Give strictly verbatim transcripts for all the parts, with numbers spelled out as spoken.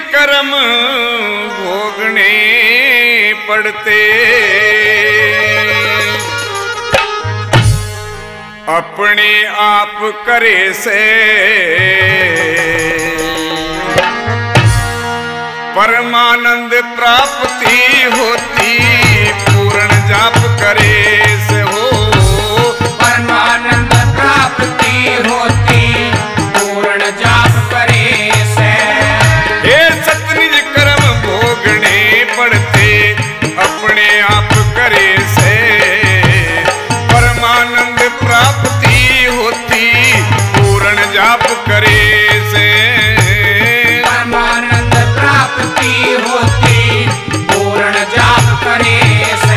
कर्म भोगने पड़ते, अपने आप करे से परमानंद प्राप्ति होती, पूर्ण जाप करे से हो परमानंद प्राप्ति होती, पूर्ण जाप करे से। हे सतनिज कर्म भोगने पड़ते, अपने आप करे से परमानंद प्राप्ति होती, पूर्ण जाप करे से परमानंद प्राप्ति होती, पूर्ण जाप करे से।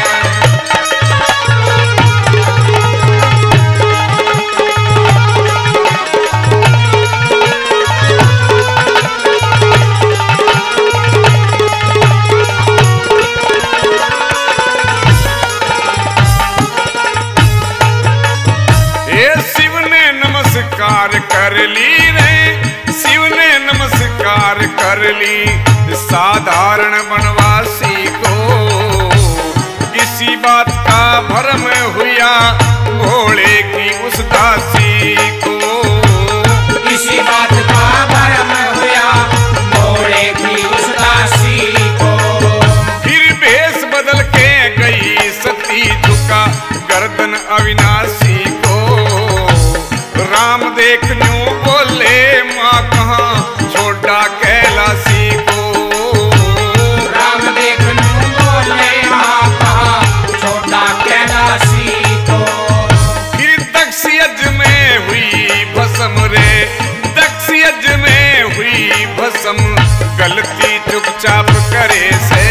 शिव ने नमस्कार कर ली रे, शिव ने नमस्कार कर ली साधारण वनवासी को, किसी बात का भ्रम हुआ भोले की उस दासी को, किसी बात का भ्रम हुआ भोले की उस दासी को। फिर भेष बदल के गई सती, झुका गर्दन अविनाशी को, राम देख न्यू बोले माँ कहाँ छोड़ा कैलाशी को, राम देख न्यू बोले माँ कहाँ छोड़ा कैलाशी को। फिर दक्ष यज्ञ में हुई भस्म रे, दक्ष यज्ञ में हुई भस्म, गलती चुपचाप करे से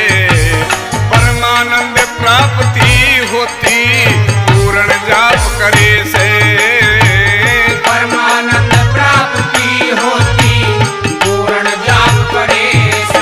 परमानंद प्राप्ति होती, पूर्ण जाप करे से परमानंद प्राप्ति होती, पूर्ण जाप करे से।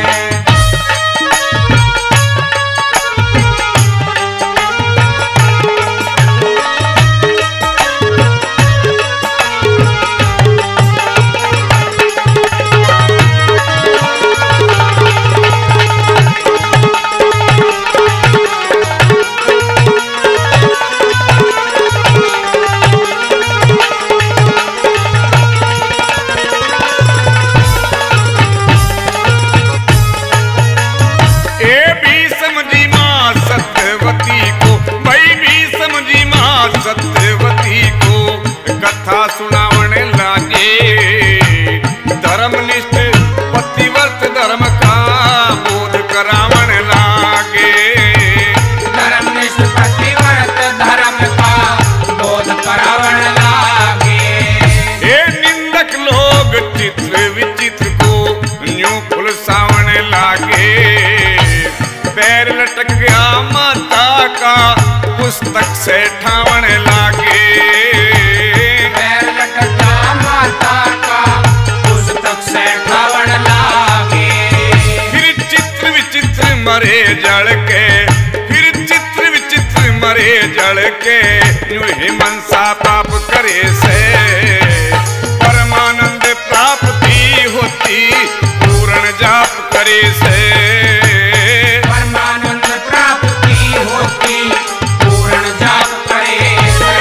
सत्यवती को कथा सुनावन लागे, धर्मनिष्ठ पतिव्रत धर्म का बोध करावन लागे, धर्मनिष्ठ पतिव्रत धर्म का बोध करावन लागे। हे निंदक लोग चित्र विचित्र को न्यू फुलसावन लागे, पैर लटक गया माता का पुस्तक से ठावन लागे, पैर लटका माता का पुस्तक से ठावन लागे। फिर चित्र विचित्र मरे जड़ के, फिर चित्र विचित्र मरे जड़ के, यूं ही मनसा पाप करे से परमानंद प्राप्ति होती, पूर्ण जाप करे से परमानंद प्राप्ति होती, पूर्ण जाप करे से।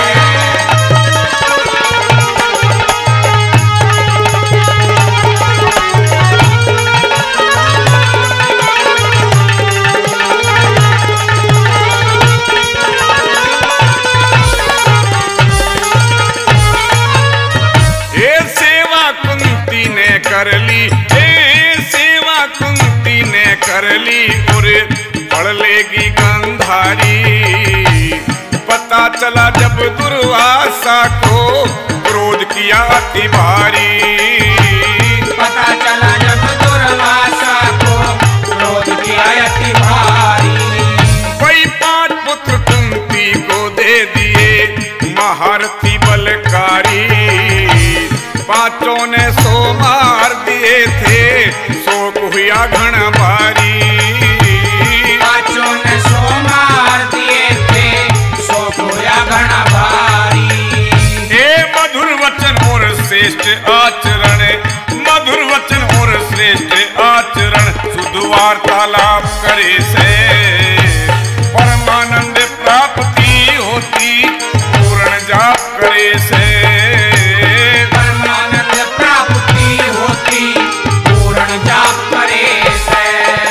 ये सेवा कुंती ने कर ली, ये सेवा कुंती ने कर ली, और पढ़ लेगी गंधारी। पता चला जब दुर्वासा को क्रोध किया अति भारी, पता चला जब दुर्वासा को क्रोध किया अति भारी। कोई पांच पुत्र कुंती को दे दिए महारथी बलकारी, पांचों ने सो मार दिए थे, शोक हुआ घन भारी, पांचों ने सो मार दिए थे, शोक हुआ घन भारी। हे मधुर वचन और श्रेष्ठ आचरण, मधुर वचन और श्रेष्ठ वार्तालाप करे से परमानंद प्राप्ति होती, पूर्ण जाप करे से परमानंद प्राप्ति होती, पूर्ण जाप करे से।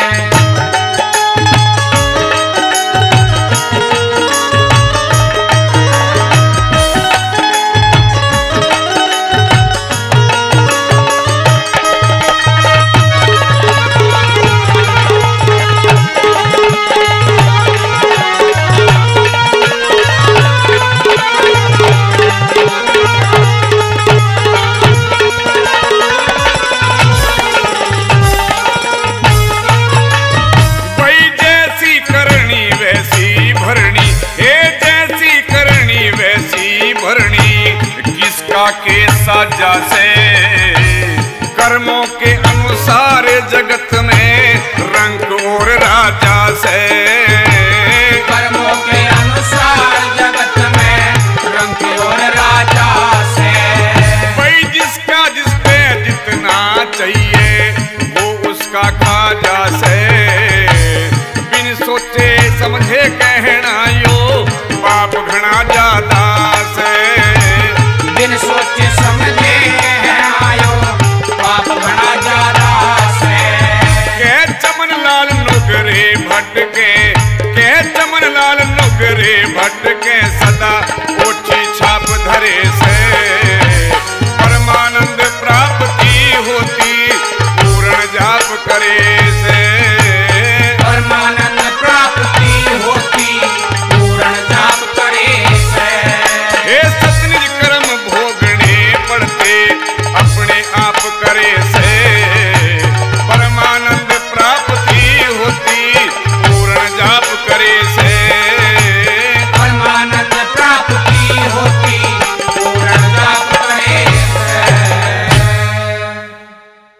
के साजा से कर्मों के अनुसार जगत में रंग और राजा से